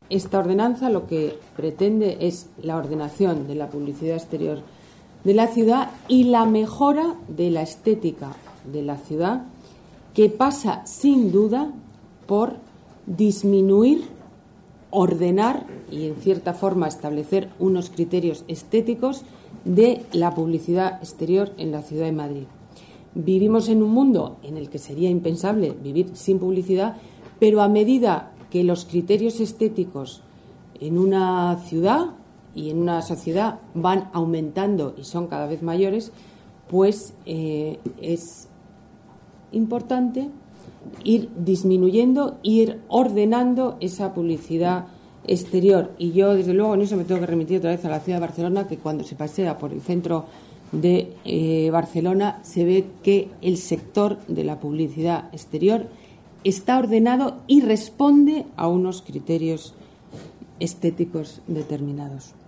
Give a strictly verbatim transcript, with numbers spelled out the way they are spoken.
esta ordenanza lo que pretende es la ordenación de la publicidad exterior de la ciudad y la mejora de la estética de la ciudad, que pasa sin duda por disminuir, ordenar y en cierta forma establecer unos criterios estéticos de la publicidad exterior en la ciudad de Madrid. Vivimos en un mundo en el que sería impensable vivir sin publicidad, pero a medida que los criterios estéticos en una ciudad y en una sociedad van aumentando y son cada vez mayores, pues eh, es importante ir disminuyendo, ir ordenando esa publicidad exterior. Y yo, desde luego, en eso me tengo que remitir otra vez a la ciudad de Barcelona, que cuando se pasea por el centro de eh, Barcelona se ve que el sector de la publicidad exterior está ordenado y responde a unos criterios estéticos determinados.